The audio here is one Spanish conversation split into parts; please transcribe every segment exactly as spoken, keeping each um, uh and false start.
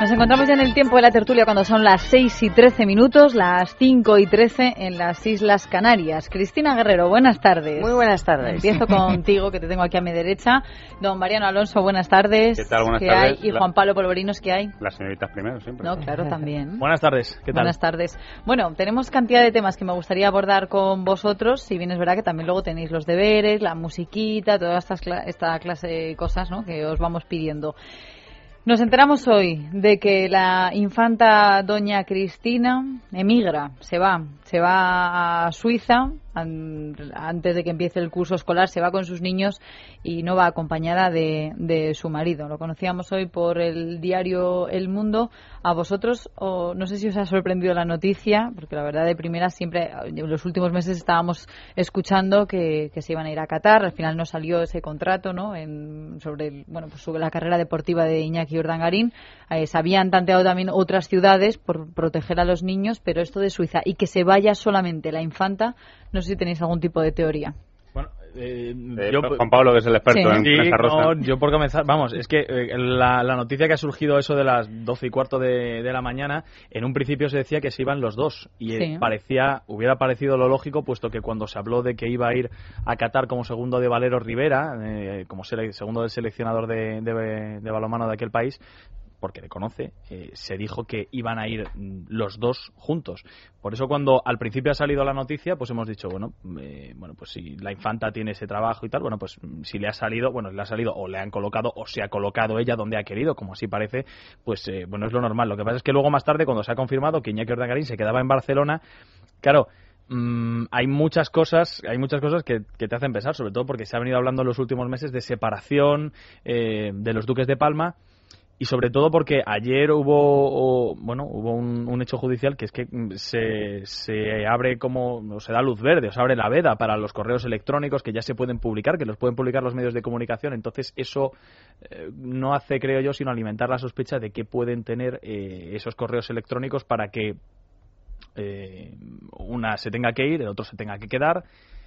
Nos encontramos ya en el tiempo de la tertulia cuando son las seis y trece minutos, las cinco y trece en las Islas Canarias. Cristina Guerrero, buenas tardes. Muy buenas tardes. Empiezo contigo, que te tengo aquí a mi derecha. Don Mariano Alonso, buenas tardes. ¿Qué tal? Buenas ¿Qué tardes. hay? Y Juan Pablo Polvorinos, ¿qué hay? Las señoritas primero, siempre. No, claro, también. Buenas tardes, ¿qué tal? Buenas tardes. Bueno, tenemos cantidad de temas que me gustaría abordar con vosotros, si bien es verdad que también luego tenéis los deberes, la musiquita, toda esta, esta clase de cosas, ¿no?, que os vamos pidiendo. Nos enteramos hoy de que la infanta doña Cristina emigra, se va, se va a Suiza antes de que empiece el curso escolar, se va con sus niños y no va acompañada de, de su marido. Lo conocíamos hoy por el diario El Mundo. A vosotros, o no sé si os ha sorprendido la noticia, porque la verdad de primera siempre, en los últimos meses estábamos escuchando que, que se iban a ir a Qatar. Al final no salió ese contrato, ¿no?, en, sobre, el, bueno, pues sobre la carrera deportiva de Iñaki Urdangarín. Eh, se habían tanteado también otras ciudades por proteger a los niños, pero esto de Suiza y que se vaya solamente la infanta, no sé si tenéis algún tipo de teoría. Bueno, eh, eh, yo, Juan Pablo, que es el experto sí. en sí, prensa rosa. no, yo por comenzar, vamos, es que eh, la, la noticia que ha surgido eso de las doce y cuarto de, de la mañana, en un principio se decía que se iban los dos y sí. eh, parecía, hubiera parecido lo lógico, puesto que cuando se habló de que iba a ir a Qatar como segundo de Valero Rivera, eh, como sele, segundo del seleccionador de, de, de balonmano de aquel país, porque le conoce, eh, se dijo que iban a ir los dos juntos. Por eso cuando al principio ha salido la noticia, pues hemos dicho, bueno, eh, bueno, pues si la infanta tiene ese trabajo y tal, bueno, pues si le ha salido, bueno, le ha salido o le han colocado o se ha colocado ella donde ha querido, como así parece, pues eh, bueno, es lo normal. Lo que pasa es que luego más tarde, cuando se ha confirmado que Iñaki Urdangarín se quedaba en Barcelona, claro, Mm, hay muchas cosas, hay muchas cosas que, que te hacen pensar, sobre todo porque se ha venido hablando en los últimos meses de separación eh, de los duques de Palma. Y sobre todo porque ayer hubo, o, bueno, hubo un, un hecho judicial que es que se, se abre como, o se da luz verde, o se abre la veda para los correos electrónicos que ya se pueden publicar, que los pueden publicar los medios de comunicación. Entonces eso eh, no hace, creo yo, sino alimentar la sospecha de que pueden tener eh, esos correos electrónicos para que eh, una se tenga que ir, el otro se tenga que quedar.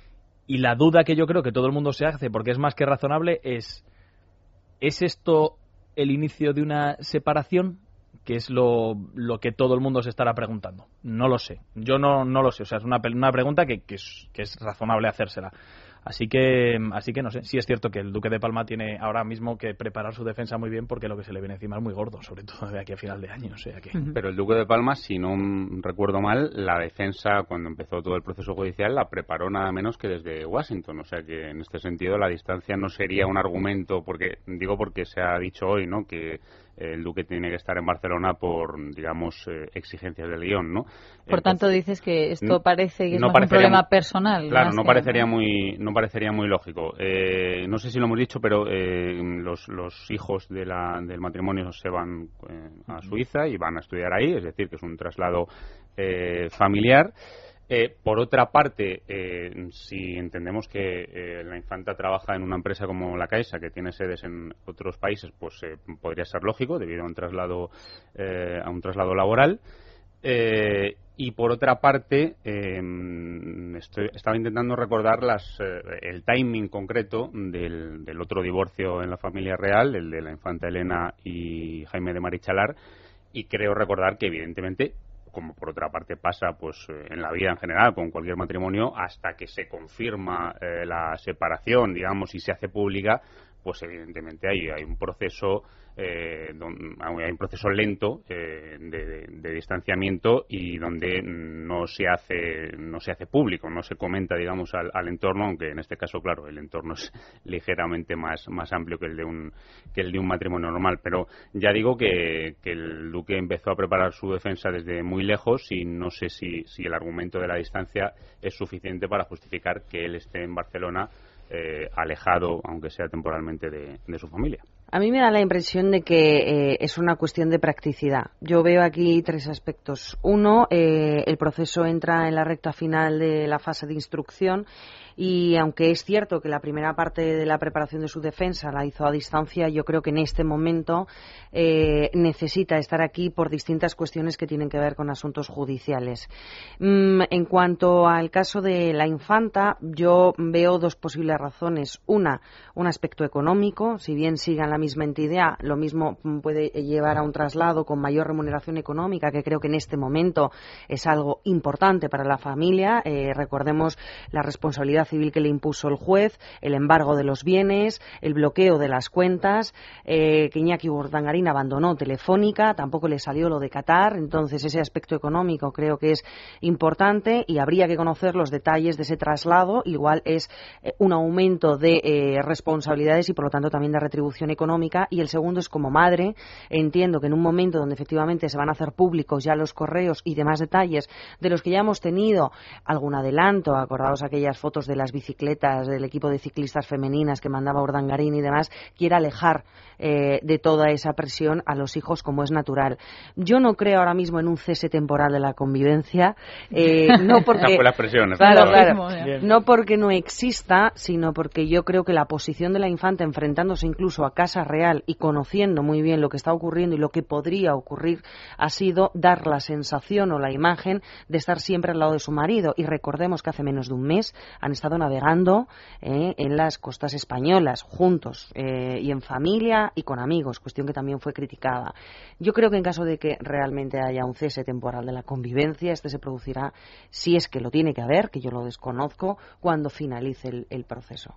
Y la duda que yo creo que todo el mundo se hace, porque es más que razonable, es ¿es esto el inicio de una separación? Que es lo, lo que todo el mundo se estará preguntando. No lo sé. Yo no, no lo sé. O sea, es una, una pregunta que, que, es, que es razonable hacérsela. Así que, así que no sé. Sí es cierto que el Duque de Palma tiene ahora mismo que preparar su defensa muy bien, porque lo que se le viene encima es muy gordo, sobre todo de aquí a final de año. O sea que... Pero el Duque de Palma, si no recuerdo mal, la defensa, cuando empezó todo el proceso judicial, la preparó nada menos que desde Washington. O sea que en este sentido la distancia no sería un argumento, porque digo porque se ha dicho hoy, ¿no?, que el Duque tiene que estar en Barcelona por, digamos, eh, exigencias del guión, ¿no? Por Entonces, tanto, dices que esto parece que es no más un problema muy, personal. Claro, no que, parecería ¿no? muy no parecería muy lógico. Eh, no sé si lo hemos dicho, pero eh, los, los hijos de la, del matrimonio se van eh, a Suiza y van a estudiar ahí, es decir, que es un traslado eh, familiar. Eh, por otra parte, eh, si entendemos que eh, la infanta trabaja en una empresa como la Caixa, que tiene sedes en otros países, pues eh, podría ser lógico debido a un traslado eh, a un traslado laboral. Eh, y por otra parte, eh, estoy, estaba intentando recordar las, eh, el timing concreto del, del otro divorcio en la familia real, el de la infanta Elena y Jaime de Marichalar, y creo recordar que evidentemente, como por otra parte pasa pues en la vida en general con cualquier matrimonio, hasta que se confirma eh, la separación, digamos, y se hace pública, pues evidentemente hay, hay un proceso eh, don, hay un proceso lento eh, de, de, de distanciamiento, y donde no se hace no se hace público, no se comenta, digamos, al, al entorno, aunque en este caso, claro, el entorno es ligeramente más más amplio que el de un que el de un matrimonio normal. Pero ya digo que, que el Duque empezó a preparar su defensa desde muy lejos, y no sé si, si el argumento de la distancia es suficiente para justificar que él esté en Barcelona, eh, alejado, aunque sea temporalmente, de, de su familia. A mí me da la impresión de que eh, es una cuestión de practicidad. Yo veo aquí tres aspectos. Uno, eh, el proceso entra en la recta final de la fase de instrucción, y aunque es cierto que la primera parte de la preparación de su defensa la hizo a distancia, yo creo que en este momento eh, necesita estar aquí por distintas cuestiones que tienen que ver con asuntos judiciales. Mm, en cuanto al caso de la infanta, yo veo dos posibles razones. Una, un aspecto económico. Si bien siga en la misma entidad, lo mismo puede llevar a un traslado con mayor remuneración económica, que creo que en este momento es algo importante para la familia. Eh, recordemos la responsabilidad civil que le impuso el juez, el embargo de los bienes, el bloqueo de las cuentas, eh, que Iñaki Urdangarín abandonó Telefónica, tampoco le salió lo de Qatar, entonces ese aspecto económico creo que es importante y habría que conocer los detalles de ese traslado. Igual es eh, un aumento de eh, responsabilidades y por lo tanto también de retribución económica. Y el segundo es, como madre, entiendo que en un momento donde efectivamente se van a hacer públicos ya los correos y demás detalles de los que ya hemos tenido algún adelanto, acordaos aquellas fotos de las bicicletas del equipo de ciclistas femeninas que mandaba Urdangarín y demás, quiera alejar eh, de toda esa presión a los hijos, como es natural. Yo no creo ahora mismo en un cese temporal de la convivencia, eh, no porque la presión, claro, claro, no porque no exista, sino porque yo creo que la posición de la infanta, enfrentándose incluso a Casa Real y conociendo muy bien lo que está ocurriendo y lo que podría ocurrir, ha sido dar la sensación o la imagen de estar siempre al lado de su marido. Y recordemos que hace menos de un mes han estado navegando eh, en las costas españolas juntos eh, y en familia y con amigos, cuestión que también fue criticada. Yo creo que en caso de que realmente haya un cese temporal de la convivencia, este se producirá, si es que lo tiene que haber, que yo lo desconozco, cuando finalice el, el proceso.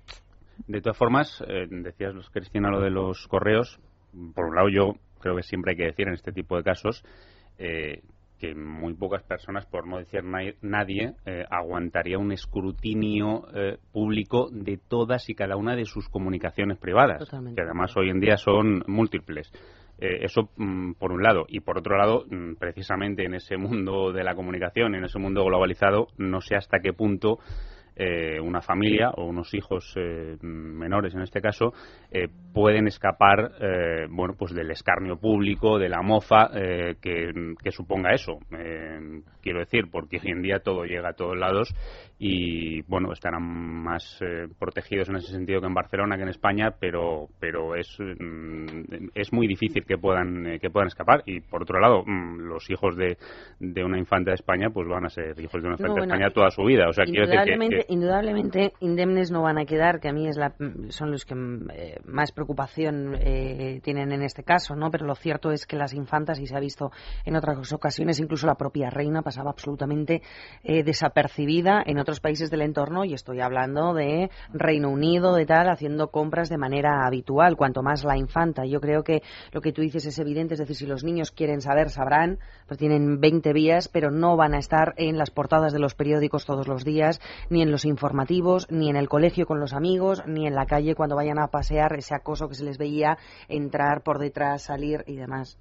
De todas formas, eh, decías, Cristina, lo de los correos. Por un lado, yo creo que siempre hay que decir en este tipo de casos eh, que muy pocas personas, por no decir na- nadie, eh, aguantaría un escrutinio eh, público de todas y cada una de sus comunicaciones privadas, Totalmente. que además hoy en día son múltiples. Eh, eso mm, por un lado. Y por otro lado, mm, precisamente en ese mundo de la comunicación, en ese mundo globalizado, no sé hasta qué punto eh, una familia o unos hijos eh, menores, en este caso, eh, pueden escapar eh, bueno, pues del escarnio público, de la mofa eh, que, que suponga eso. Eh, quiero decir, porque hoy en día todo llega a todos lados y, bueno, estarán más eh, protegidos en ese sentido que en Barcelona, que en España, pero pero es mm, es muy difícil que puedan eh, que puedan escapar. Y, por otro lado, mm, los hijos de, de una infanta de España pues van a ser hijos de una infanta No, bueno, de España toda su vida. O sea, quiero decir que, que indudablemente indemnes no van a quedar, que a mí es la, son los que eh, más preocupación eh, tienen en este caso, ¿no? Pero lo cierto es que las infantas, y se ha visto en otras ocasiones, incluso la propia reina pasaba absolutamente eh, desapercibida en otros países del entorno, y estoy hablando de Reino Unido, de tal, haciendo compras de manera habitual, cuanto más la infanta. Yo creo que lo que tú dices es evidente, es decir, si los niños quieren saber, sabrán, pues tienen veinte vías, pero no van a estar en las portadas de los periódicos todos los días, ni en los informativos, ni en el colegio con los amigos, ni en la calle cuando vayan a pasear, ese acoso que se les veía entrar por detrás, salir y demás.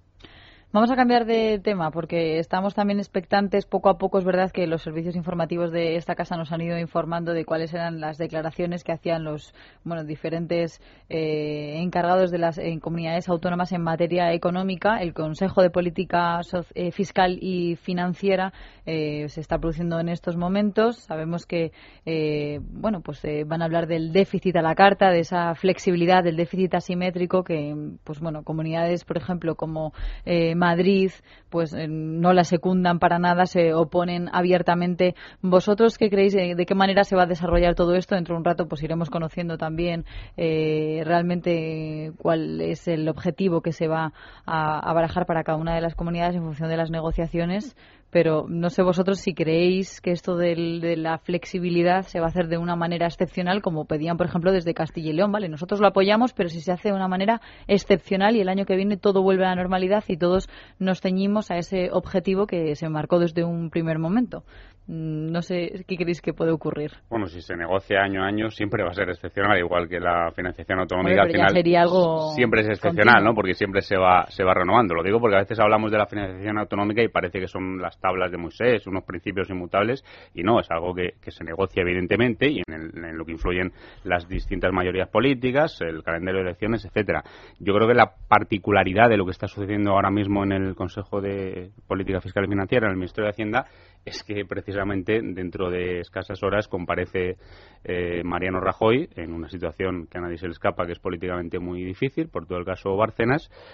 Vamos a cambiar de tema porque estamos también expectantes. Poco a poco es verdad que los servicios informativos de esta casa nos han ido informando de cuáles eran las declaraciones que hacían los bueno diferentes eh, encargados de las en comunidades autónomas en materia económica. El Consejo de Política so- eh, Fiscal y Financiera eh, se está produciendo en estos momentos. Sabemos que eh, bueno pues eh, van a hablar del déficit a la carta, de esa flexibilidad del déficit asimétrico que pues bueno comunidades, por ejemplo, como eh, Madrid, pues eh, no la secundan para nada, se oponen abiertamente. ¿Vosotros qué creéis? ¿De, de qué manera se va a desarrollar todo esto? Dentro de un rato pues iremos conociendo también eh, realmente cuál es el objetivo que se va a, a barajar para cada una de las comunidades en función de las negociaciones. Pero no sé vosotros si creéis que esto del, de la flexibilidad se va a hacer de una manera excepcional, como pedían, por ejemplo, desde Castilla y León. Vale, nosotros lo apoyamos, pero si se hace de una manera excepcional y el año que viene todo vuelve a la normalidad y todos nos ceñimos a ese objetivo que se marcó desde un primer momento. No sé qué creéis que puede ocurrir. Bueno, si se negocia año a año siempre va a ser excepcional, igual que la financiación autonómica. Oye, pero al final ya sería algo siempre es excepcional, continuo, ¿no? Porque siempre se va se va renovando. Lo digo porque a veces hablamos de la financiación autonómica y parece que son las tablas de Moisés, unos principios inmutables, y no, es algo que, que se negocia evidentemente y en, el, en lo que influyen las distintas mayorías políticas, el calendario de elecciones, etcétera. Yo creo que la particularidad de lo que está sucediendo ahora mismo en el Consejo de Política Fiscal y Financiera, en el Ministerio de Hacienda, es que precisamente dentro de escasas horas comparece eh, Mariano Rajoy en una situación que a nadie se le escapa, que es políticamente muy difícil por todo el caso Bárcenas,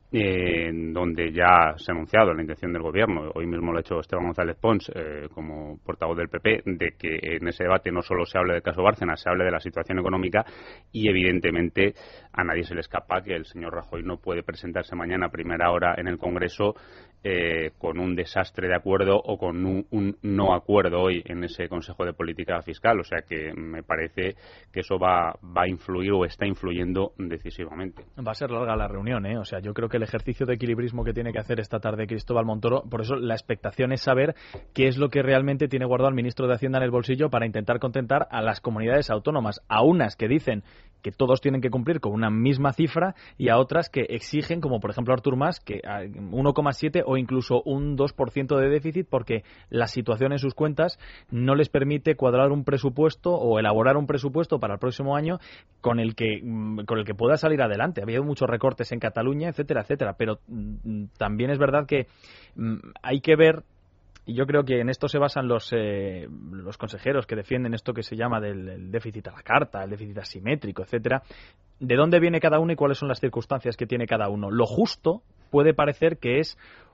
Eh, donde ya se ha anunciado la intención del Gobierno, hoy mismo lo ha hecho Esteban González Pons eh, como portavoz del P P, de que en ese debate no solo se hable del caso Bárcenas, se hable de la situación económica y evidentemente a nadie se le escapa que el señor Rajoy no puede presentarse mañana a primera hora en el Congreso eh, con un desastre de acuerdo o con un, un no acuerdo hoy en ese Consejo de Política Fiscal, o sea que me parece que eso va, va a influir o está influyendo decisivamente. Va a ser larga la reunión, ¿eh? O sea, yo creo que el ejercicio de equilibrismo que tiene que hacer esta tarde Cristóbal Montoro, por eso la expectación es saber qué es lo que realmente tiene guardado el ministro de Hacienda en el bolsillo para intentar contentar a las comunidades autónomas, a unas que dicen que todos tienen que cumplir con una misma cifra y a otras que exigen, como por ejemplo Artur Mas, que uno coma siete o incluso un dos por ciento de déficit porque la situación en sus cuentas no les permite cuadrar un presupuesto o elaborar un presupuesto para el próximo año con el que con el que pueda salir adelante. Ha habido muchos recortes en Cataluña, etcétera, etcétera, pero mm, también es verdad que mm, hay que ver. Y yo creo que en esto se basan los eh, los consejeros que defienden esto que se llama del el déficit a la carta, el déficit asimétrico, etcétera. ¿De dónde viene cada uno y cuáles son las circunstancias que tiene cada uno? Lo justo puede parecer que es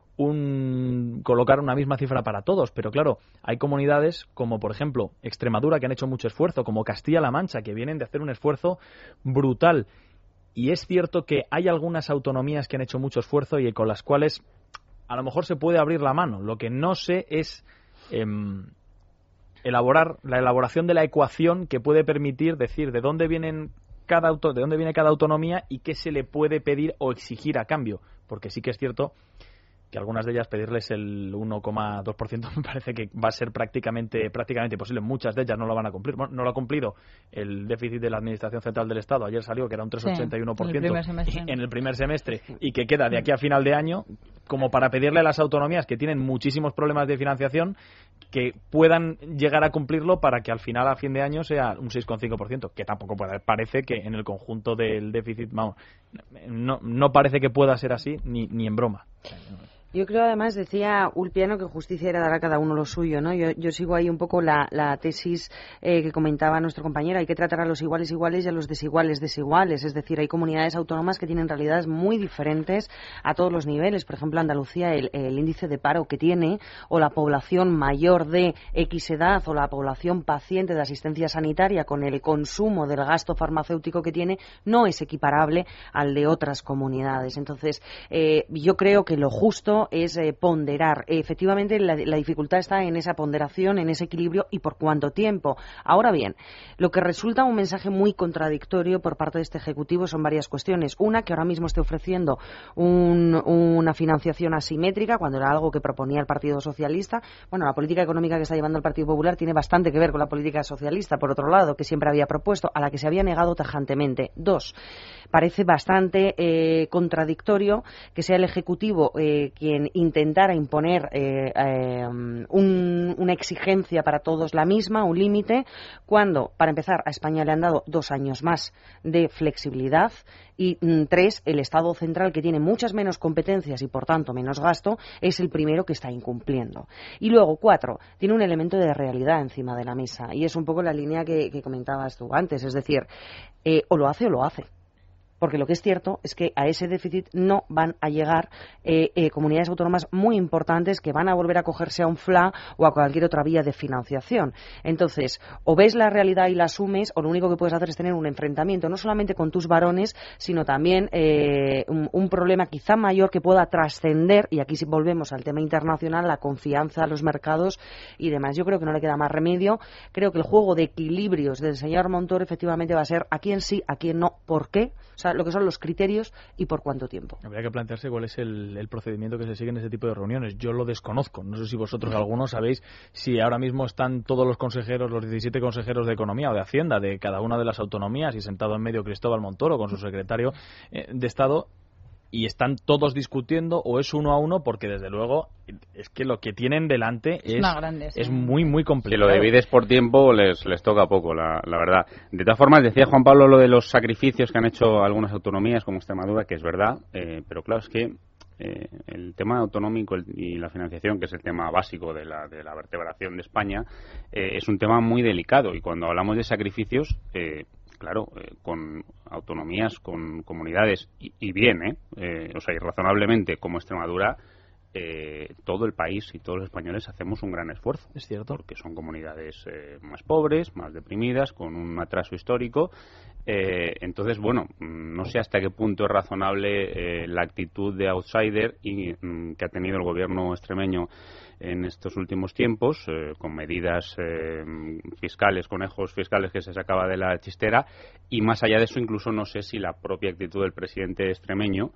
un colocar una misma cifra para todos, pero claro, hay comunidades como por ejemplo Extremadura que han hecho mucho esfuerzo, como Castilla-La Mancha que vienen de hacer un esfuerzo brutal. Y es cierto que hay algunas autonomías que han hecho mucho esfuerzo y con las cuales a lo mejor se puede abrir la mano. Lo que no sé es eh, elaborar la elaboración de la ecuación que puede permitir decir de dónde vienen cada auto, de dónde viene cada autonomía y qué se le puede pedir o exigir a cambio, porque sí que es cierto que algunas de ellas pedirles el uno coma dos por ciento me parece que va a ser prácticamente prácticamente imposible. Muchas de ellas no lo van a cumplir. Bueno, no lo ha cumplido el déficit de la Administración Central del Estado. Ayer salió que era un tres coma ochenta y uno por ciento sí, en el primer semestre y que queda de aquí a final de año como para pedirle a las autonomías que tienen muchísimos problemas de financiación que puedan llegar a cumplirlo para que al final a fin de año sea un seis coma cinco por ciento, que tampoco puede. Parece que en el conjunto del déficit, vamos, no, no parece que pueda ser así ni, ni en broma. Yo creo, además, decía Ulpiano que justicia era dar a cada uno lo suyo, ¿no? Yo, yo sigo ahí un poco la, la tesis eh, que comentaba nuestro compañero. Hay que tratar a los iguales iguales y a los desiguales desiguales. Es decir, hay comunidades autónomas que tienen realidades muy diferentes a todos los niveles. Por ejemplo, Andalucía, el, el índice de paro que tiene, o la población mayor de X edad, o la población paciente de asistencia sanitaria con el consumo del gasto farmacéutico que tiene, no es equiparable al de otras comunidades. Entonces, eh, yo creo que lo justo es eh, ponderar. Efectivamente, la, la dificultad está en esa ponderación, en ese equilibrio y por cuánto tiempo. Ahora bien, lo que resulta un mensaje muy contradictorio por parte de este Ejecutivo son varias cuestiones. Una, que ahora mismo esté ofreciendo un, una financiación asimétrica cuando era algo que proponía el Partido Socialista. Bueno, la política económica que está llevando el Partido Popular tiene bastante que ver con la política socialista, por otro lado, que siempre había propuesto, a la que se había negado tajantemente. Dos, parece bastante eh, contradictorio que sea el Ejecutivo eh, quien intentara imponer eh, eh, un, una exigencia para todos la misma, un límite, cuando, para empezar, a España le han dado dos años más de flexibilidad y mm, tres, el Estado central, que tiene muchas menos competencias y, por tanto, menos gasto, es el primero que está incumpliendo. Y luego, cuatro, tiene un elemento de realidad encima de la mesa y es un poco la línea que, que comentabas tú antes, es decir, eh, o lo hace o lo hace. Porque lo que es cierto es que a ese déficit no van a llegar eh, eh, comunidades autónomas muy importantes que van a volver a cogerse a un F L A o a cualquier otra vía de financiación. Entonces, o ves la realidad y la asumes, o lo único que puedes hacer es tener un enfrentamiento, no solamente con tus varones, sino también eh, un, un problema quizá mayor que pueda trascender, y aquí si volvemos al tema internacional, la confianza a los mercados y demás. Yo creo que no le queda más remedio. Creo que el juego de equilibrios del señor Montoro efectivamente va a ser a quién sí, a quién no, por qué. O sea, lo que son los criterios y por cuánto tiempo. Habría que plantearse cuál es el, el procedimiento que se sigue en ese tipo de reuniones. Yo lo desconozco. No sé si vosotros algunos sabéis si ahora mismo están todos los consejeros, los diecisiete consejeros de Economía o de Hacienda de cada una de las autonomías y sentado en medio Cristóbal Montoro con su secretario eh, de Estado, y están todos discutiendo o es uno a uno, porque desde luego es que lo que tienen delante es, es, grande, sí. es muy muy complicado. Si lo divides por tiempo les, les toca poco, la, la verdad. De todas formas, decía Juan Pablo lo de los sacrificios que han hecho algunas autonomías como Extremadura, que es verdad, eh, pero claro, es que eh, el tema autonómico y la financiación, que es el tema básico de la, de la vertebración de España, eh, es un tema muy delicado, y cuando hablamos de sacrificios, eh, claro, eh, con autonomías, con comunidades, y, y bien, ¿eh? ¿eh? O sea, y razonablemente, como Extremadura, eh, todo el país y todos los españoles hacemos un gran esfuerzo. Es cierto. Porque son comunidades eh, más pobres, más deprimidas, con un atraso histórico. Eh, entonces, bueno, no sé hasta qué punto es razonable eh, la actitud de outsider y, mm, que ha tenido el gobierno extremeño en estos últimos tiempos, eh, con medidas eh, fiscales, conejos fiscales que se sacaba de la chistera, y más allá de eso, incluso no sé si la propia actitud del presidente extremeño,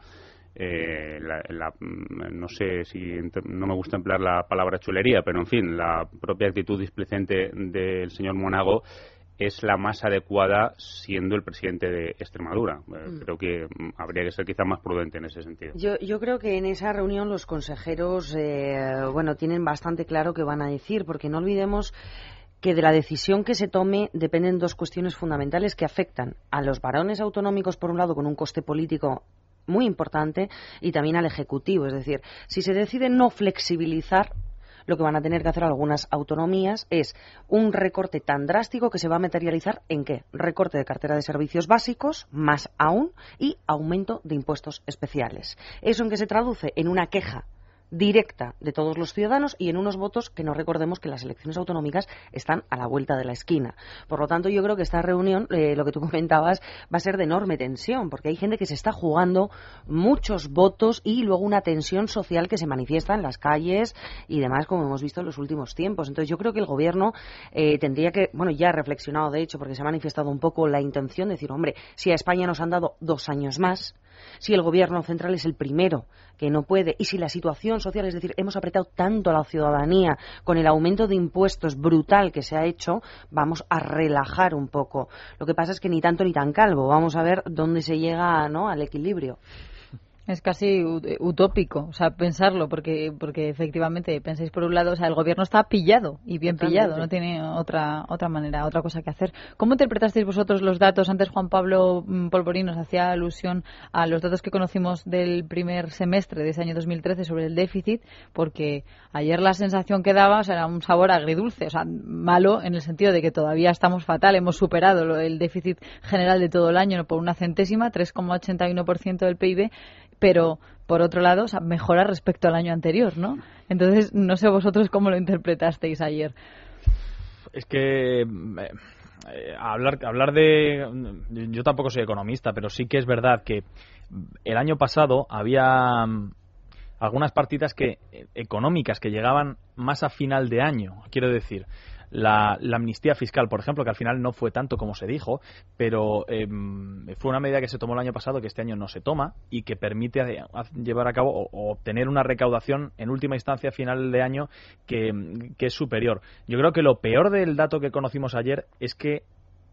eh, la, la, no sé si, no me gusta emplear la palabra chulería, pero en fin, la propia actitud displicente del señor Monago es la más adecuada siendo el presidente de Extremadura. Eh, mm. Creo que habría que ser quizá más prudente en ese sentido. Yo, yo creo que en esa reunión los consejeros, eh, bueno, tienen bastante claro qué van a decir, porque no olvidemos que de la decisión que se tome dependen dos cuestiones fundamentales que afectan a los varones autonómicos, por un lado, con un coste político muy importante, y también al Ejecutivo. Es decir, si se decide no flexibilizar, lo que van a tener que hacer algunas autonomías es un recorte tan drástico que se va a materializar en ¿qué? Recorte de cartera de servicios básicos, más aún, y aumento de impuestos especiales. ¿Eso en qué se traduce? En una queja directa de todos los ciudadanos y en unos votos que no recordemos que las elecciones autonómicas están a la vuelta de la esquina. Por lo tanto, yo creo que esta reunión, eh, lo que tú comentabas, va a ser de enorme tensión, porque hay gente que se está jugando muchos votos y luego una tensión social que se manifiesta en las calles y demás, como hemos visto en los últimos tiempos. Entonces, yo creo que el gobierno eh, tendría que, bueno, ya ha reflexionado, de hecho, porque se ha manifestado un poco la intención de decir, hombre, si a España nos han dado dos años más, si el gobierno central es el primero que no puede, y si la situación social, es decir, hemos apretado tanto a la ciudadanía con el aumento de impuestos brutal que se ha hecho, vamos a relajar un poco. Lo que pasa es que ni tanto ni tan calvo. Vamos a ver dónde se llega, ¿no?, al equilibrio. Es casi utópico, o sea, pensarlo, porque porque efectivamente pensáis por un lado, o sea, el gobierno está pillado y bien Totalmente. pillado, no tiene otra otra manera, otra cosa que hacer. ¿Cómo interpretasteis vosotros los datos? Antes Juan Pablo Polvorín nos hacía alusión a los datos que conocimos del primer semestre de ese año dos mil trece sobre el déficit, porque ayer la sensación que daba, o sea, era un sabor agridulce, o sea, malo en el sentido de que todavía estamos fatal, hemos superado el déficit general de todo el año por una centésima, tres coma ochenta y uno por ciento del P I B, pero por otro lado, o sea, mejora respecto al año anterior, ¿no? Entonces, no sé vosotros cómo lo interpretasteis ayer. Es que eh, hablar hablar de... Yo tampoco soy economista, pero sí que es verdad que el año pasado había algunas partidas que económicas que llegaban más a final de año, quiero decir. La, la amnistía fiscal, por ejemplo, que al final no fue tanto como se dijo, pero eh, fue una medida que se tomó el año pasado que este año no se toma y que permite a, a llevar a cabo o, o obtener una recaudación en última instancia a final de año que, que es superior. Yo creo que lo peor del dato que conocimos ayer es que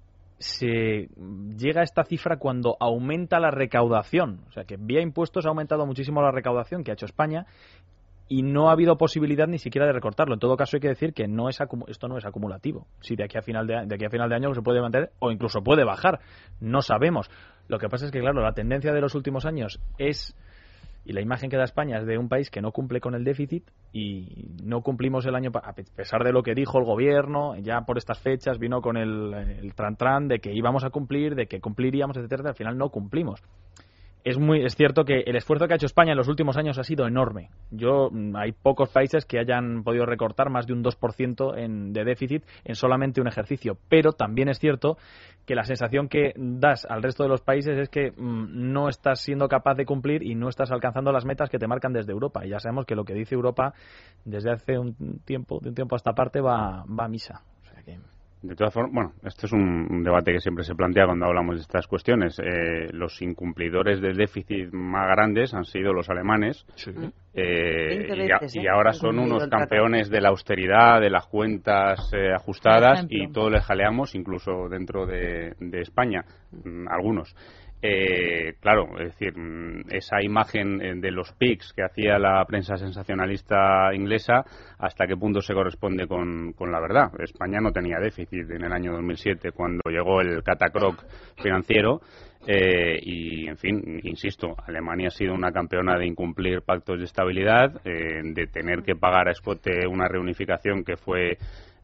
se llega a esta cifra cuando aumenta la recaudación, o sea que vía impuestos ha aumentado muchísimo la recaudación que ha hecho España y no ha habido posibilidad ni siquiera de recortarlo. En todo caso, hay que decir que no es esto no es acumulativo. Si de aquí a final de, de aquí a final de año se puede mantener o incluso puede bajar, no sabemos. Lo que pasa es que, claro, la tendencia de los últimos años es, y la imagen que da España es de un país que no cumple con el déficit, y no cumplimos el año, a pesar de lo que dijo el gobierno, ya por estas fechas vino con el, el tran-tran de que íbamos a cumplir, de que cumpliríamos, etcétera. Al final no cumplimos. Es muy es cierto que el esfuerzo que ha hecho España en los últimos años ha sido enorme. Yo hay pocos países que hayan podido recortar más de un dos por ciento en, de déficit en solamente un ejercicio. Pero también es cierto que la sensación que das al resto de los países es que mmm, no estás siendo capaz de cumplir y no estás alcanzando las metas que te marcan desde Europa. Y ya sabemos que lo que dice Europa desde hace un tiempo, de un tiempo a esta parte, va, va a misa. O sea que... De todas formas, bueno, este es un debate que siempre se plantea cuando hablamos de estas cuestiones. Eh, los incumplidores del déficit más grandes han sido los alemanes, sí. eh, y, a, y ahora son unos campeones de la austeridad, de las cuentas eh, ajustadas, y todo les jaleamos, incluso dentro de, de España, algunos. Eh, claro, es decir, esa imagen de los pics que hacía la prensa sensacionalista inglesa, ¿hasta qué punto se corresponde con, con la verdad? España no tenía déficit en el año dos mil siete cuando llegó el catacroc financiero, eh, y, en fin, insisto, Alemania ha sido una campeona de incumplir pactos de estabilidad, eh, de tener que pagar a escote una reunificación que fue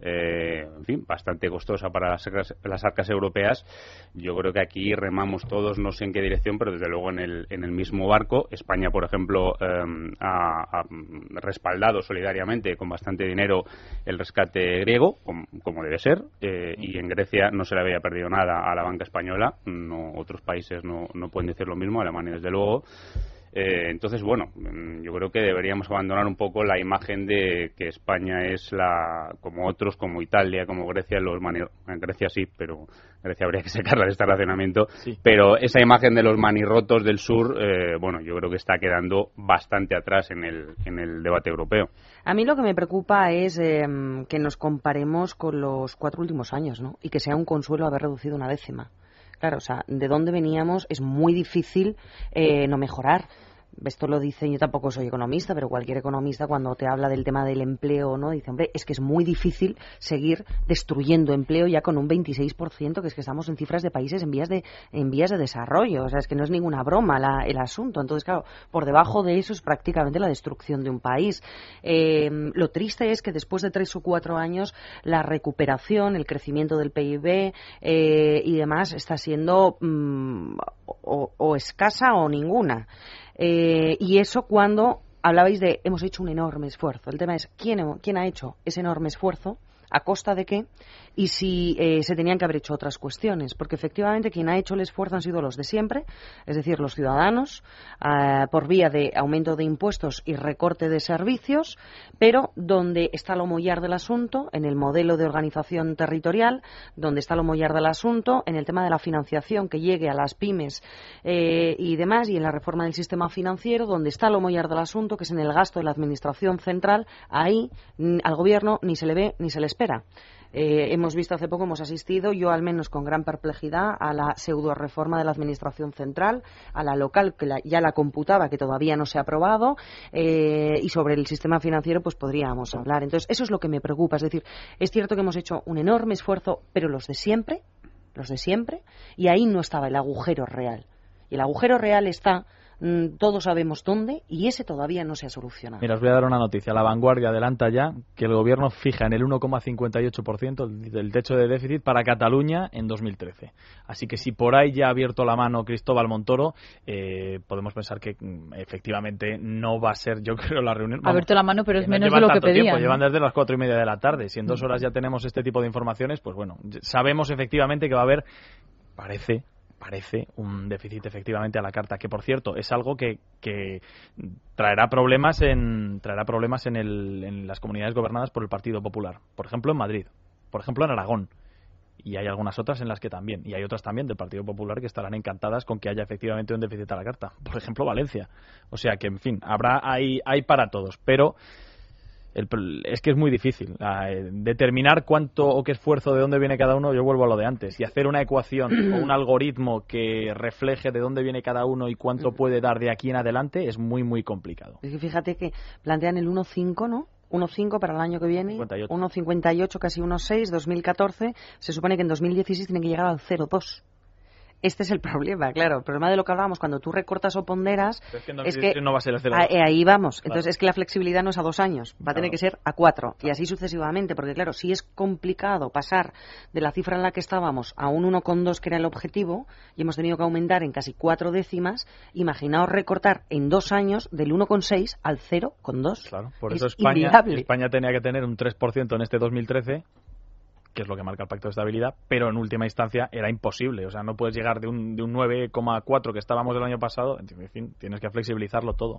eh, en fin, bastante costosa para las arcas, las arcas europeas. Yo creo que aquí remamos todos, no sé en qué dirección, pero desde luego en el, en el mismo barco. España, por ejemplo, eh, ha, ha respaldado solidariamente con bastante dinero el rescate griego, como, como debe ser, eh, y en Grecia no se le había perdido nada a la banca española. No, otros países no, no pueden decir lo mismo, Alemania desde luego. Eh, entonces, bueno, yo creo que deberíamos abandonar un poco la imagen de que España es la, como otros, como Italia, como Grecia, los mani en Grecia sí, pero Grecia habría que sacarla de este relacionamiento, sí. Pero esa imagen de los manirrotos del sur, eh, bueno, yo creo que está quedando bastante atrás en el, en el debate europeo. A mí lo que me preocupa es eh, que nos comparemos con los cuatro últimos años, ¿no? Y que sea un consuelo haber reducido una décima. Claro, o sea, de dónde veníamos es muy difícil eh, no mejorar. Esto lo dice, yo tampoco soy economista, pero cualquier economista cuando te habla del tema del empleo, ¿no? Dice, hombre, es que es muy difícil seguir destruyendo empleo ya con un veintiséis por ciento, que es que estamos en cifras de países en vías de en vías de desarrollo. O sea, es que no es ninguna broma la, el asunto. Entonces, claro, por debajo de eso es prácticamente la destrucción de un país. Eh, lo triste es que después de tres o cuatro años la recuperación, el crecimiento del P I B eh, y demás está siendo mmm, o, o escasa o ninguna. Eh, y eso cuando hablabais de hemos hecho un enorme esfuerzo. El tema es ¿quién, quién ha hecho ese enorme esfuerzo? ¿A costa de qué? Y si eh, se tenían que haber hecho otras cuestiones. Porque efectivamente quien ha hecho el esfuerzo han sido los de siempre, es decir, los ciudadanos, eh, por vía de aumento de impuestos y recorte de servicios, pero donde está lo mollar del asunto, en el modelo de organización territorial, donde está lo mollar del asunto, en el tema de la financiación que llegue a las pymes eh, y demás, y en la reforma del sistema financiero, donde está lo mollar del asunto, que es en el gasto de la administración central. Ahí al gobierno ni se le ve ni se le espera. Eh, hemos visto hace poco, hemos asistido, yo al menos con gran perplejidad, a la pseudo reforma de la administración central, a la local, que la, ya la computaba, que todavía no se ha aprobado, eh, y sobre el sistema financiero pues podríamos hablar. Entonces, eso es lo que me preocupa. Es decir, es cierto que hemos hecho un enorme esfuerzo, pero los de siempre, los de siempre, y ahí no estaba el agujero real. Y el agujero real está, todos sabemos dónde, y ese todavía no se ha solucionado. Mira, os voy a dar una noticia. La Vanguardia adelanta ya que el gobierno fija en el uno coma cincuenta y ocho por ciento del techo de déficit para Cataluña en dos mil trece. Así que si por ahí ya ha abierto la mano Cristóbal Montoro, eh, podemos pensar que efectivamente no va a ser, yo creo, la reunión. Ha abierto la mano, pero es menos de lo que pedían. Llevan desde las cuatro y media de la tarde. Si en dos horas ya tenemos este tipo de informaciones, pues bueno, sabemos efectivamente que va a haber, parece... parece un déficit efectivamente a la carta, que por cierto es algo que, que traerá problemas en traerá problemas en, el, en las comunidades gobernadas por el Partido Popular, por ejemplo en Madrid, por ejemplo en Aragón, y hay algunas otras en las que también, y hay otras también del Partido Popular que estarán encantadas con que haya efectivamente un déficit a la carta, por ejemplo Valencia. O sea que, en fin, habrá hay, hay para todos, pero El, es que es muy difícil eh, determinar cuánto o qué esfuerzo de dónde viene cada uno. Yo vuelvo a lo de antes, y hacer una ecuación o un algoritmo que refleje de dónde viene cada uno y cuánto puede dar de aquí en adelante es muy muy complicado. Es que fíjate que plantean el uno coma cinco, ¿no? uno coma cinco para el año que viene, uno coma cincuenta y ocho, casi uno coma seis, dos mil catorce, se supone que en dos mil dieciséis tiene que llegar al cero coma dos. Este es el problema, claro. El problema de lo que hablábamos, cuando tú recortas o ponderas, es que, no, es que no va a ser el cero. Ahí, ahí vamos. Claro. Entonces es que la flexibilidad no es a dos años, va claro. a tener que ser a cuatro, claro. Y así sucesivamente, porque claro, si es complicado pasar de la cifra en la que estábamos a un uno coma dos, que era el objetivo, y hemos tenido que aumentar en casi cuatro décimas, imaginaos recortar en dos años del uno coma seis al cero coma dos. Claro, por es eso España, inviable. España tenía que tener un tres por ciento en este dos mil trece, que es lo que marca el Pacto de Estabilidad, pero en última instancia era imposible. O sea, no puedes llegar de un, de un nueve coma cuatro que estábamos el año pasado, en fin, tienes que flexibilizarlo todo.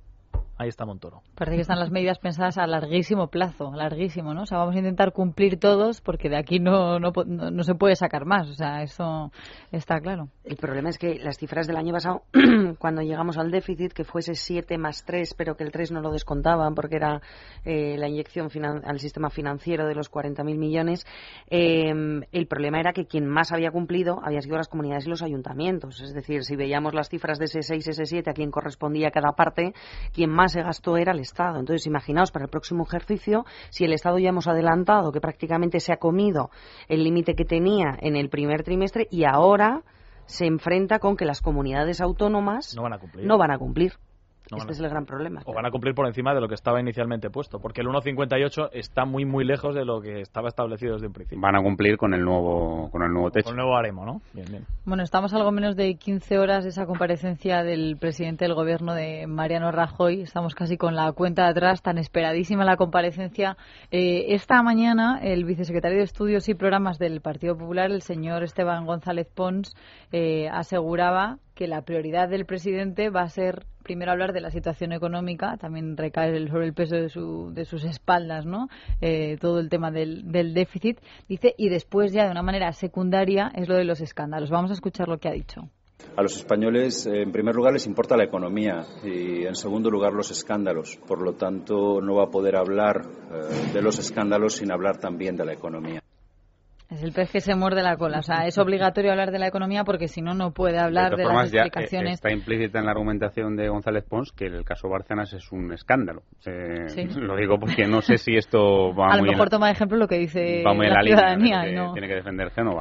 Ahí está Montoro. Parece que están las medidas pensadas a larguísimo plazo, larguísimo, ¿no? O sea, vamos a intentar cumplir todos porque de aquí no, no, no, no se puede sacar más. O sea, eso está claro. El problema es que las cifras del año pasado, cuando llegamos al déficit, que fuese siete más tres, pero que el tres no lo descontaban porque era eh, la inyección finan- al sistema financiero de los cuarenta mil millones, eh, el problema era que quien más había cumplido habían sido las comunidades y los ayuntamientos. Es decir, si veíamos las cifras de ese seis, ese siete, a quien correspondía cada parte, quien más se gastó era el Estado. Entonces, imaginaos para el próximo ejercicio, si el Estado ya hemos adelantado que prácticamente se ha comido el límite que tenía en el primer trimestre y ahora se enfrenta con que las comunidades autónomas no van a cumplir. No van a cumplir. No este a, es el gran problema. O van a cumplir por encima de lo que estaba inicialmente puesto, porque el uno coma cincuenta y ocho está muy muy lejos de lo que estaba establecido desde un principio. Van a cumplir con el nuevo con el nuevo techo. Con el nuevo baremo, ¿no? Bien, bien. Bueno, estamos algo menos de quince horas de esa comparecencia del presidente del gobierno de Mariano Rajoy. Estamos casi con la cuenta de atrás, tan esperadísima la comparecencia. Eh, esta mañana el vicesecretario de Estudios y Programas del Partido Popular, el señor Esteban González Pons, eh, aseguraba que la prioridad del presidente va a ser primero hablar de la situación económica, también recae sobre el peso de, su, de sus espaldas, ¿no? Eh, todo el tema del, del déficit, dice, y después ya de una manera secundaria es lo de los escándalos. Vamos a escuchar lo que ha dicho. A los españoles, en primer lugar, les importa la economía y, en segundo lugar, los escándalos. Por lo tanto, no va a poder hablar eh, de los escándalos sin hablar también de la economía. Es el pez que se muerde la cola. O sea, es obligatorio hablar de la economía porque si no, no puede hablar de, de las explicaciones. Ya está implícita en la argumentación de González Pons que el caso Bárcenas es un escándalo. Eh, ¿Sí? Lo digo porque no sé si esto va a muy lo mejor en, toma de ejemplo lo que dice la, la ciudadanía. Que no. Tiene que defender Génova.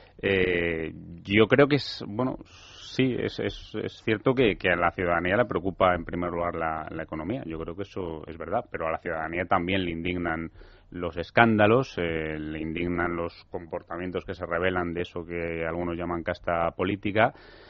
Eh, yo creo que es, bueno, sí, es, es, es cierto que, que a la ciudadanía le preocupa en primer lugar la, la economía. Yo creo que eso es verdad, pero a la ciudadanía también le indignan los escándalos, eh, le indignan los comportamientos que se revelan de eso que algunos llaman casta política.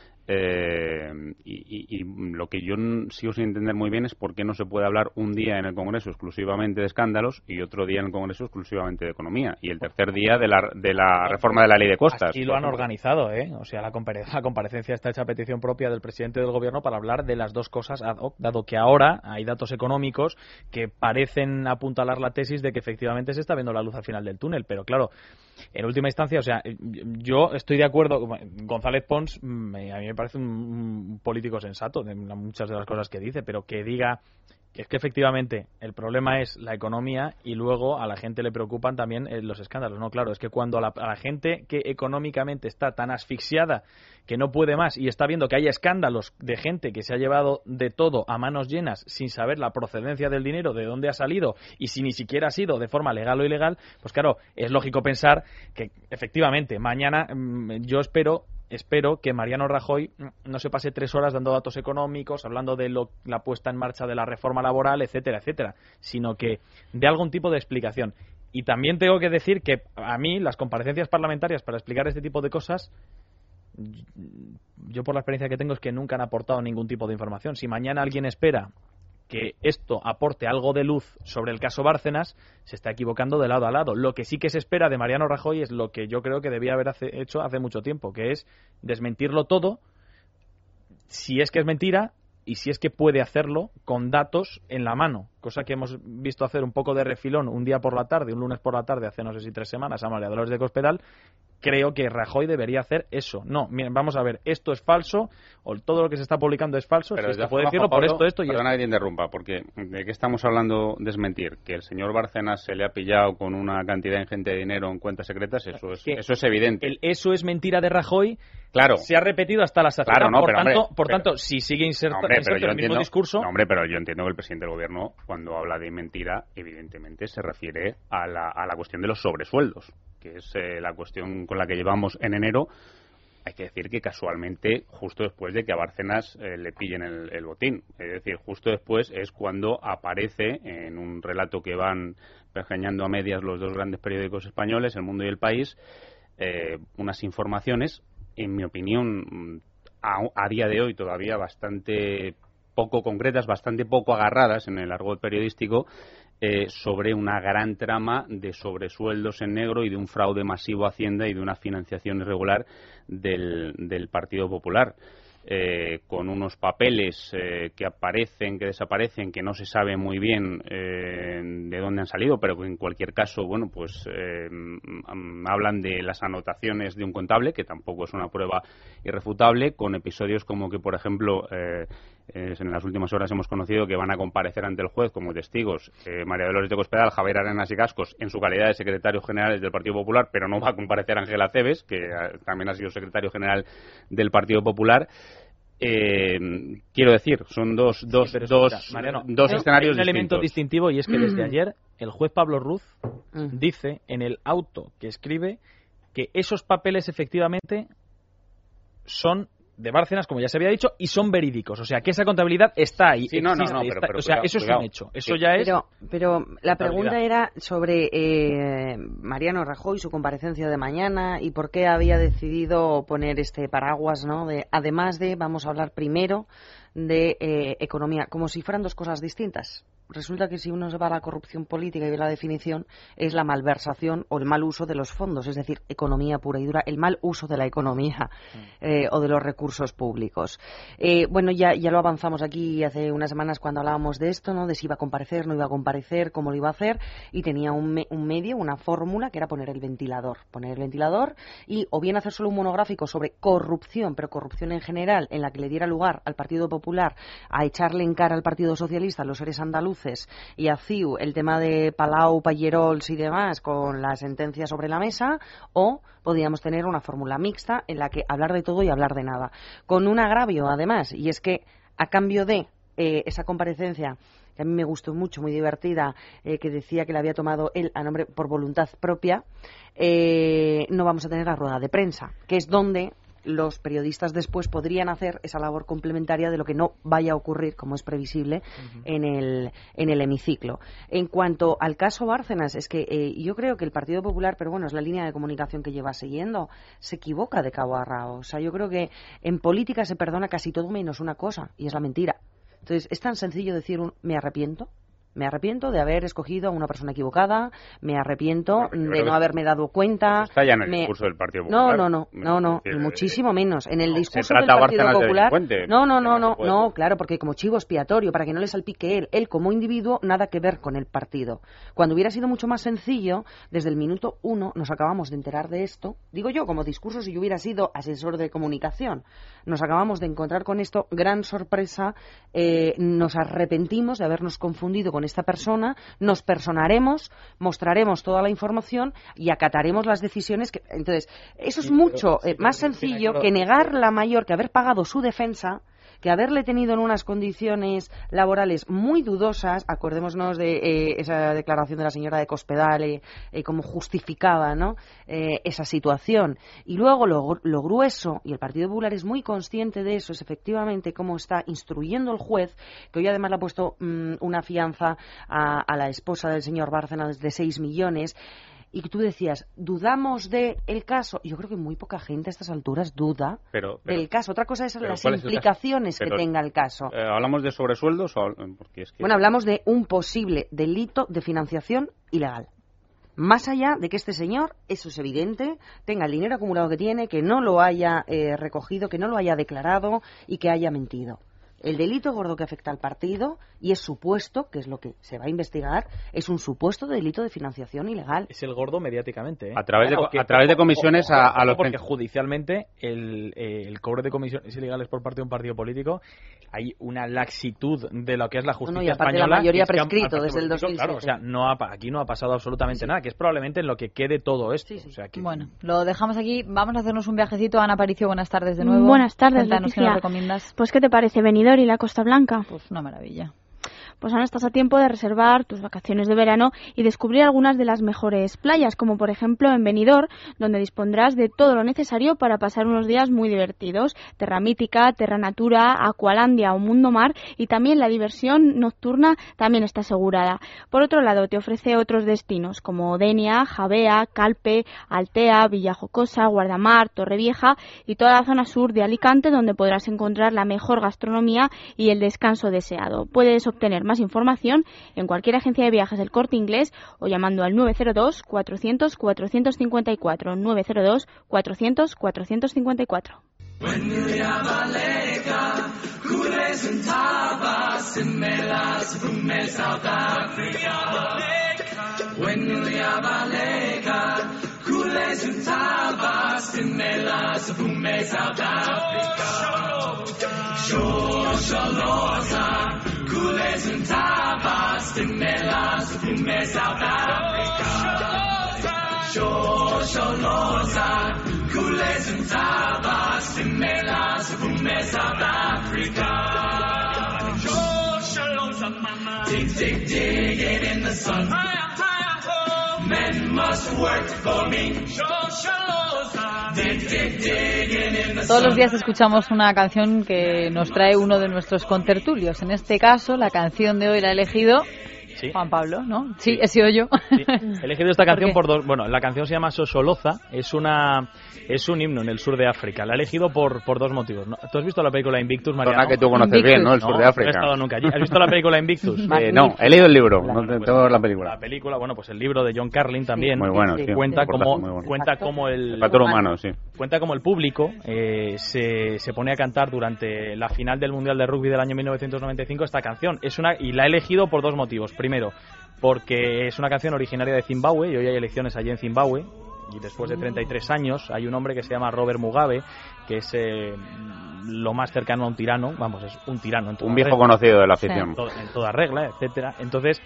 Eh, y, y, y lo que yo sigo sin entender muy bien es por qué no se puede hablar un día en el Congreso exclusivamente de escándalos y otro día en el Congreso exclusivamente de economía y el tercer día de la, de la reforma de la ley de costas. Y lo han organizado, ¿eh? O sea, la, compare- la comparecencia está hecha a petición propia del presidente del Gobierno para hablar de las dos cosas ad hoc, dado que ahora hay datos económicos que parecen apuntalar la tesis de que efectivamente se está viendo la luz al final del túnel, pero claro, en última instancia, o sea, yo estoy de acuerdo, González Pons, me, a mí me parece un, un político sensato de muchas de las cosas que dice, pero que diga que es que efectivamente el problema es la economía y luego a la gente le preocupan también eh, los escándalos. No, claro, es que cuando a la, a la gente que económicamente está tan asfixiada que no puede más y está viendo que hay escándalos de gente que se ha llevado de todo a manos llenas sin saber la procedencia del dinero, de dónde ha salido y si ni siquiera ha sido de forma legal o ilegal, pues claro, es lógico pensar que efectivamente mañana mmm, yo espero Espero que Mariano Rajoy no se pase tres horas dando datos económicos, hablando de lo, la puesta en marcha de la reforma laboral, etcétera, etcétera, sino que dé algún tipo de explicación. Y también tengo que decir que a mí las comparecencias parlamentarias para explicar este tipo de cosas, yo por la experiencia que tengo es que nunca han aportado ningún tipo de información. Si mañana alguien espera que esto aporte algo de luz sobre el caso Bárcenas, se está equivocando de lado a lado. Lo que sí que se espera de Mariano Rajoy es lo que yo creo que debía haber hace, hecho hace mucho tiempo, que es desmentirlo todo, si es que es mentira y si es que puede hacerlo con datos en la mano, cosa que hemos visto hacer un poco de refilón un día por la tarde, un lunes por la tarde, hace no sé si tres semanas, a María Dolores de Cospedal. Creo que Rajoy debería hacer eso. No, miren, vamos a ver, esto es falso, o todo lo que se está publicando es falso, pero si se puede decirlo por esto, esto y perdona esto. que te interrumpa, porque ¿de qué estamos hablando desmentir? Que el señor Bárcenas se le ha pillado con una cantidad ingente de dinero en cuentas secretas, eso es, eso es evidente. El eso es mentira de Rajoy, claro, se ha repetido hasta la saciedad. Claro, no, por pero, tanto, hombre, por pero, tanto, si sigue inserto, no, hombre, inserto pero el yo mismo entiendo, discurso... No, hombre, pero yo entiendo que el presidente del gobierno, cuando habla de mentira, evidentemente se refiere a la, a la cuestión de los sobresueldos, que es eh, la cuestión con la que llevamos en enero. Hay que decir que casualmente, justo después de que a Bárcenas eh, le pillen el, el botín, es decir, justo después es cuando aparece en un relato que van pergeñando a medias los dos grandes periódicos españoles, El Mundo y El País, eh, unas informaciones, en mi opinión, a, a día de hoy todavía bastante poco concretas, bastante poco agarradas en el argot periodístico, Eh, sobre una gran trama de sobresueldos en negro y de un fraude masivo a Hacienda y de una financiación irregular del, del Partido Popular. Eh, con unos papeles eh, que aparecen, que desaparecen, que no se sabe muy bien eh, de dónde han salido, pero que en cualquier caso, bueno, pues eh, hablan de las anotaciones de un contable, que tampoco es una prueba irrefutable, con episodios como que, por ejemplo, eh, en las últimas horas hemos conocido que van a comparecer ante el juez como testigos eh, María Dolores de Cospedal, Javier Arenas y Cascos, en su calidad de secretarios generales del Partido Popular, pero no va a comparecer Ángela Cebes, que eh, también ha sido secretario general del Partido Popular. Eh, quiero decir, son dos, dos, sí, dos, escucha, Mariano, dos hay, escenarios hay un distintos. elemento distintivo, y es que desde ayer el juez Pablo Ruz dice en el auto que escribe que esos papeles efectivamente son de Bárcenas, como ya se había dicho, y son verídicos. O sea, que esa contabilidad está ahí. Sí, no, no, no, pero, está, pero, o sea, cuidado, eso cuidado. es un hecho. Eso sí. ya es... Pero, pero la pregunta era sobre eh, Mariano Rajoy, su comparecencia de mañana, y por qué había decidido poner este paraguas, ¿no? De, además de, vamos a hablar primero de eh, economía, como si fueran dos cosas distintas. Resulta que si uno se va a la corrupción política y ve la definición, es la malversación o el mal uso de los fondos, es decir, economía pura y dura, el mal uso de la economía eh, o de los recursos públicos. Eh, bueno, ya, ya lo avanzamos aquí hace unas semanas cuando hablábamos de esto, ¿no? De si iba a comparecer, no iba a comparecer, cómo lo iba a hacer, y tenía un, me, un medio, una fórmula, que era poner el ventilador. Poner el ventilador y o bien hacer solo un monográfico sobre corrupción, pero corrupción en general, en la que le diera lugar al Partido Popular a echarle en cara al Partido Socialista, a los seres andaluces, y a C I U el tema de Palau, Pallerols y demás con la sentencia sobre la mesa, o podíamos tener una fórmula mixta en la que hablar de todo y hablar de nada. Con un agravio, además, y es que a cambio de eh, esa comparecencia que a mí me gustó mucho, muy divertida, eh, que decía que la había tomado él a nombre por voluntad propia, eh, no vamos a tener la rueda de prensa, que es donde los periodistas después podrían hacer esa labor complementaria de lo que no vaya a ocurrir, como es previsible, uh-huh. en el en el hemiciclo. En cuanto al caso Bárcenas, es que eh, yo creo que el Partido Popular, pero bueno, es la línea de comunicación que lleva siguiendo, se equivoca de cabo a rabo. O sea, yo creo que en política se perdona casi todo menos una cosa, y es la mentira. Entonces, es tan sencillo decir un me arrepiento. Me arrepiento de haber escogido a una persona equivocada, me arrepiento no, de no haberme dado cuenta. Está ya en el me... discurso del Partido Popular. No, no, no, no, no, decir, muchísimo menos. En el no, discurso del Partido Popular. De no, no, no, no, no, claro, porque como chivo expiatorio, para que no le salpique él, él como individuo, nada que ver con el partido. Cuando hubiera sido mucho más sencillo, desde el minuto uno nos acabamos de enterar de esto. Digo yo, como discurso, si yo hubiera sido asesor de comunicación, nos acabamos de encontrar con esto, gran sorpresa, eh, nos arrepentimos de habernos confundido con esta persona. Nos personaremos, mostraremos toda la información y acataremos las decisiones. Que... Entonces, eso es mucho eh, más sencillo que negar la mayor, que haber pagado su defensa, que haberle tenido en unas condiciones laborales muy dudosas. Acordémonos de eh, esa declaración de la señora de Cospedal, eh, eh, cómo justificaba, ¿no? eh, esa situación. Y luego lo, lo grueso, y el Partido Popular es muy consciente de eso, es efectivamente cómo está instruyendo el juez, que hoy además le ha puesto mmm, una fianza a, a la esposa del señor Bárcenas de seis millones. Y que tú decías, ¿dudamos del caso? Yo creo que muy poca gente a estas alturas duda pero, pero, del caso. Otra cosa es las implicaciones es que pero, tenga el caso. Eh, ¿Hablamos de sobresueldos? O, porque es que... Bueno, hablamos de un posible delito de financiación ilegal. Más allá de que este señor, eso es evidente, tenga el dinero acumulado que tiene, que no lo haya eh, recogido, que no lo haya declarado y que haya mentido. El delito gordo que afecta al partido, y es supuesto, que es lo que se va a investigar, es un supuesto delito de financiación ilegal. Es el gordo mediáticamente, ¿eh? A través de, a través de comisiones a, a los... Porque judicialmente el, eh, el cobro de comisiones ilegales por parte de un partido político, hay una laxitud de lo que es la justicia no, no, y aparte española. La mayoría es prescrito desde el dos mil siete. Claro, o sea, no ha, aquí no ha pasado absolutamente sí. nada, que es probablemente en lo que quede todo esto. Sí, sí. O sea, que... Bueno, lo dejamos aquí. Vamos a hacernos un viajecito. Ana Aparicio, buenas tardes de nuevo. Buenas tardes, Cuéntanos, ¿qué nos recomiendas? Pues, ¿qué te parece Benidorm y la Costa Blanca? Pues una maravilla. Pues aún estás a tiempo de reservar tus vacaciones de verano y descubrir algunas de las mejores playas, como por ejemplo en Benidorm, donde dispondrás de todo lo necesario para pasar unos días muy divertidos. Terra Mítica, Terra Natura, Aqualandia o Mundo Mar, y también la diversión nocturna también está asegurada. Por otro lado, te ofrece otros destinos como Denia, Javea, Calpe, Altea, Villajocosa, Guardamar, Torrevieja y toda la zona sur de Alicante, donde podrás encontrar la mejor gastronomía y el descanso deseado. Puedes obtener más información en cualquier agencia de viajes del Corte Inglés o llamando al nueve cero dos, cuatrocientos, cuatrocientos cincuenta y cuatro, nueve cero dos, cuatrocientos, cuatrocientos cincuenta y cuatro. Kules and tapas, tinelas, fume South Africa. Shosholoza, kules and tapas, tinelas, fume South Africa. Shosholoza, mama. Dig, dig, digging in the sun. Men must work for me. Shosholoza. Todos los días escuchamos una canción que nos trae uno de nuestros contertulios. En este caso, la canción de hoy la ha elegido ¿Sí? Juan Pablo, ¿no? Sí, sí. He sido yo. Sí. He elegido esta canción ¿Por, por dos... Bueno, la canción se llama Sosoloza, es una es un himno en el sur de África. La he elegido por, por dos motivos. ¿No? ¿Tú has visto la película Invictus, Mariano? Zona que tú conoces Invictus. bien, ¿no? El sur No, de África. No he estado nunca allí. ¿Has visto la película Invictus? Eh, no, he leído el libro, Bueno, no pues, tengo la película. La película, bueno, pues el libro de John Carlin también. Muy bueno, sí. Cuenta Un como reportaje muy bueno. cuenta como el El factor humano, sí. cuenta como el público eh, se, se pone a cantar durante la final del Mundial de Rugby del año mil novecientos noventa y cinco esta canción. Es una y la he elegido por dos motivos. Primero, porque es una canción originaria de Zimbabue y hoy hay elecciones allí en Zimbabue. Y después de treinta y tres años hay un hombre que se llama Robert Mugabe, que es eh, lo más cercano a un tirano, vamos, es un tirano en toda Un viejo regla, conocido de la afición. en, to- en toda regla, etcétera. Entonces,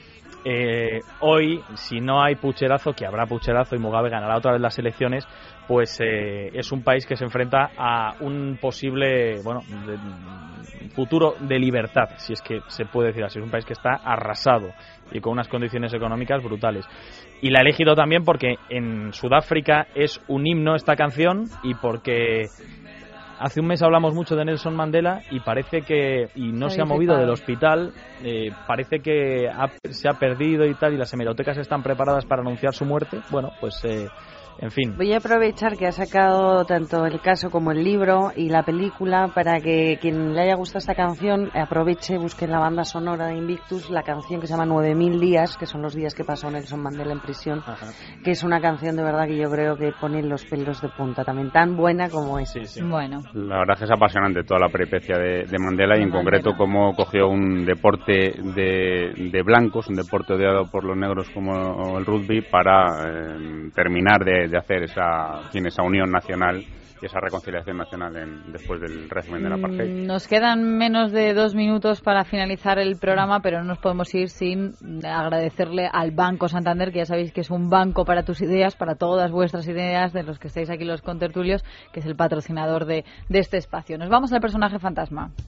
eh, hoy, si no hay pucherazo, que habrá pucherazo y Mugabe ganará otra vez las elecciones, pues eh, es un país que se enfrenta a un posible, bueno, de, futuro de libertad, si es que se puede decir así. Es un país que está arrasado y con unas condiciones económicas brutales. Y la he elegido también porque en Sudáfrica es un himno esta canción y porque hace un mes hablamos mucho de Nelson Mandela y parece que, y no Se se ha dice movido padre. del hospital, eh, parece que ha- se ha perdido y tal, y las hemerotecas están preparadas para anunciar su muerte. Bueno, pues eh, en fin. Voy a aprovechar que ha sacado tanto el caso como el libro y la película para que quien le haya gustado esta canción aproveche, busque en la banda sonora de Invictus la canción que se llama nueve mil días, que son los días que pasó Nelson Mandela en prisión, Ajá. que es una canción de verdad que yo creo que pone los pelos de punta, también tan buena como es. Sí, sí. La Bueno, verdad es que es apasionante toda la peripecia de, de Mandela y en concreto cómo cogió un deporte de, de blancos, un deporte odiado por los negros como el rugby, para eh, terminar de, de hacer esa, en fin, esa unión nacional y esa reconciliación nacional en, después del régimen del apartheid. mm, nos quedan menos de dos minutos para finalizar el programa, pero no nos podemos ir sin agradecerle al Banco Santander, que ya sabéis que es un banco para tus ideas, para todas vuestras ideas, de los que estáis aquí los contertulios, que es el patrocinador de, de este espacio. Nos vamos al personaje fantasma.